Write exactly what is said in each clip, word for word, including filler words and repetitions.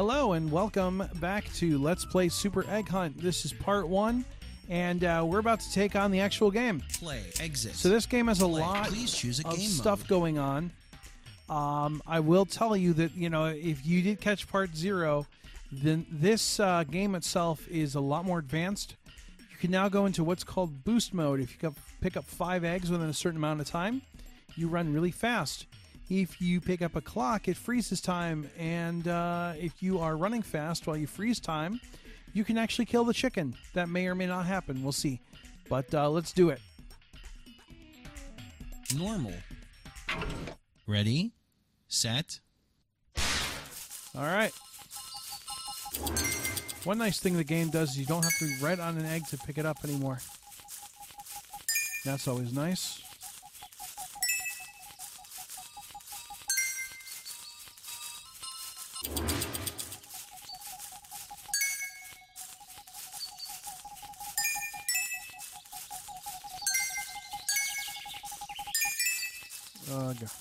Hello and welcome back to Let's Play Super Egg Hunt. This is part one, and uh, we're about to take on the actual game. Play, exit. So this game has a Play. lot Please choose a of game stuff mode. going on. Um, I will tell you that, you know, if you did catch part zero, then this uh, game itself is a lot more advanced. You can now go into what's called boost mode. If you can pick up five eggs within a certain amount of time, you run really fast. If you pick up a clock, it freezes time, and uh, if you are running fast while you freeze time, you can actually kill the chicken. That may or may not happen. We'll see. But uh, let's do it. Normal. Ready, set. All right. One nice thing the game does is you don't have to be right on an egg to pick it up anymore. That's always nice. Uh, go.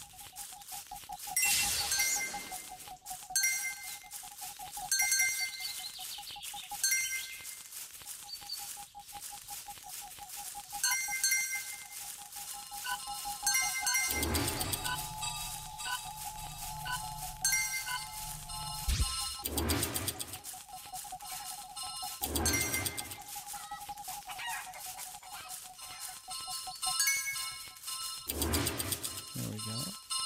There we go.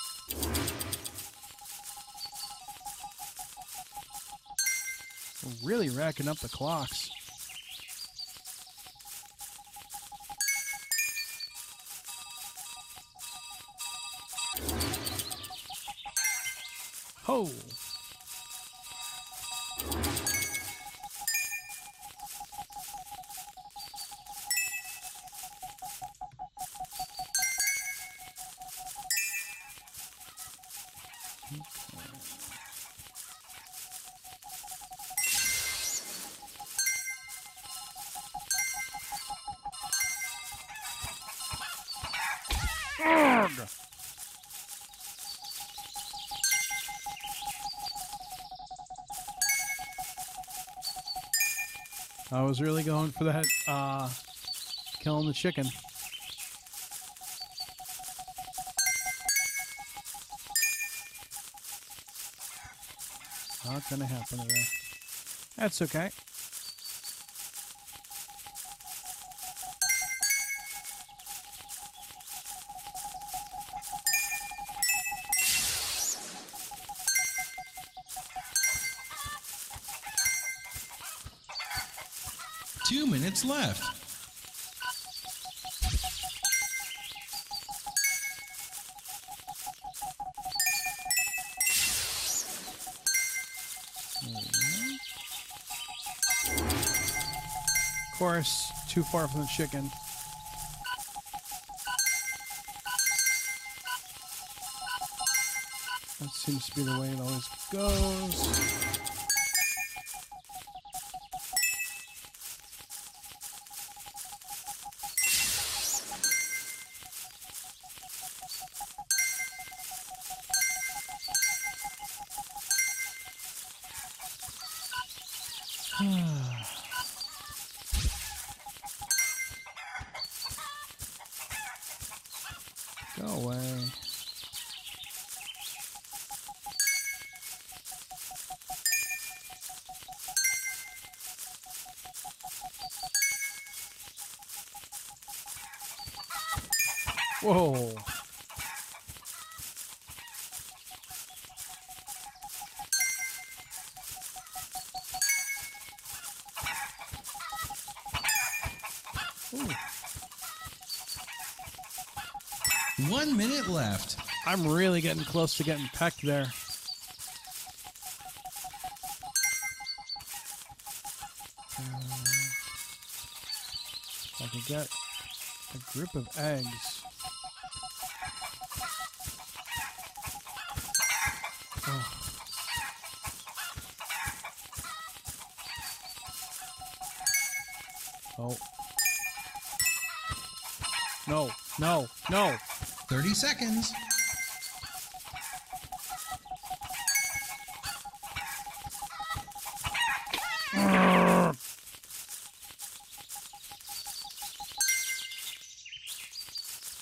We're really racking up the clocks. Ho! Ugh. I was really going for that, uh, killing the chicken. Not gonna happen today. That's okay. Two minutes left. Of course, too far from the chicken. That seems to be the way it always goes. Go away. Whoa. Ooh. One minute left. I'm really getting close to getting pecked there. Uh, if I could get a group of eggs. Oh. Oh. No, no, no. thirty seconds.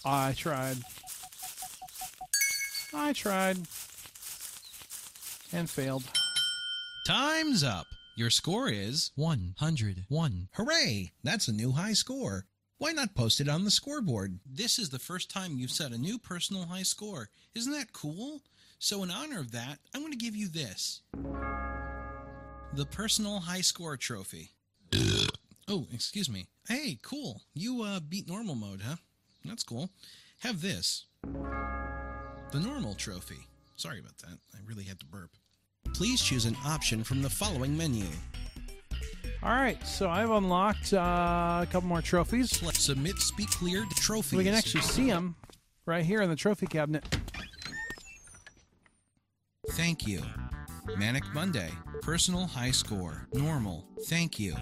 I tried. I tried. And failed. Time's up. Your score is one hundred one. Hooray! That's a new high score. Why not post it on the scoreboard? This is the first time you've set a new personal high score. Isn't that cool? So in honor of that, I'm going to give you this. The Personal High Score Trophy. Oh, excuse me. Hey, cool. You uh, beat normal mode, huh? That's cool. Have this. The Normal Trophy. Sorry about that. I really had to burp. Please choose an option from the following menu. All right, so I've unlocked uh, a couple more trophies. Submit speak cleared trophies. We can actually see them right here in the trophy cabinet. Thank you. Manic Monday. Personal high score. Normal. Thank you.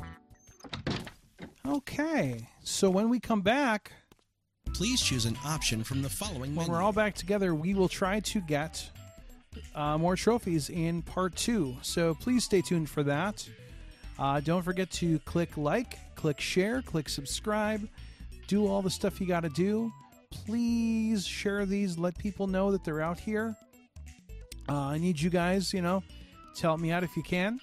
Okay, so when we come back, please choose an option from the following when menu. we're all back together, we will try to get uh, more trophies in part two. So please stay tuned for that. Uh, don't forget to click like, click share, click subscribe, do all the stuff you got to do. Please share these. Let people know that they're out here. Uh, I need you guys, you know, to help me out if you can.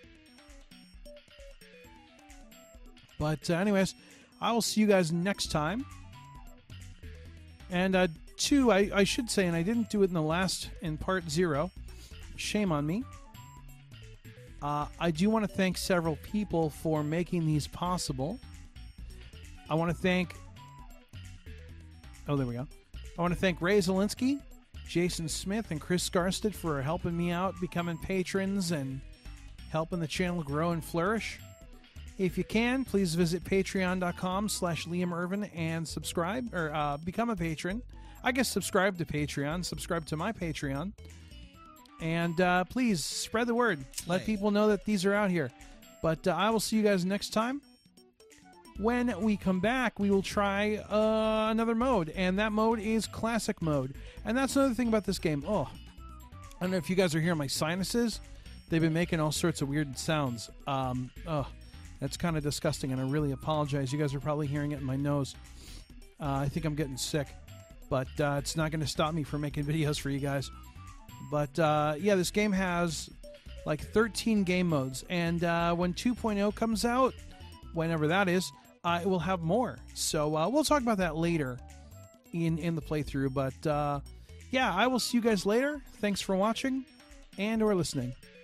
But uh, anyways, I will see you guys next time. And uh, two, I, I should say, and I didn't do it in the last, in part zero. Shame on me. Uh, I do want to thank several people for making these possible. I want to thank... Oh, there we go. I want to thank Ray Zielinski, Jason Smith, and Chris Skarstead for helping me out, becoming patrons, and helping the channel grow and flourish. If you can, please visit patreon.com slash Liam Irvin and subscribe, or uh, become a patron. I guess subscribe to Patreon. Subscribe to my Patreon. And uh, please spread the word. Let people know that these are out here. But uh, I will see you guys next time. When we come back, we will try uh, another mode. And that mode is Classic Mode. And that's another thing about this game. Oh, I don't know if you guys are hearing my sinuses. They've been making all sorts of weird sounds. Um, oh, that's kind of disgusting, and I really apologize. You guys are probably hearing it in my nose. Uh, I think I'm getting sick. But uh, it's not going to stop me from making videos for you guys. But, uh, yeah, this game has, like, thirteen game modes. And uh, when two point oh comes out, whenever that is, uh, it will have more. So uh, we'll talk about that later in, in the playthrough. But, uh, yeah, I will see you guys later. Thanks for watching and or listening.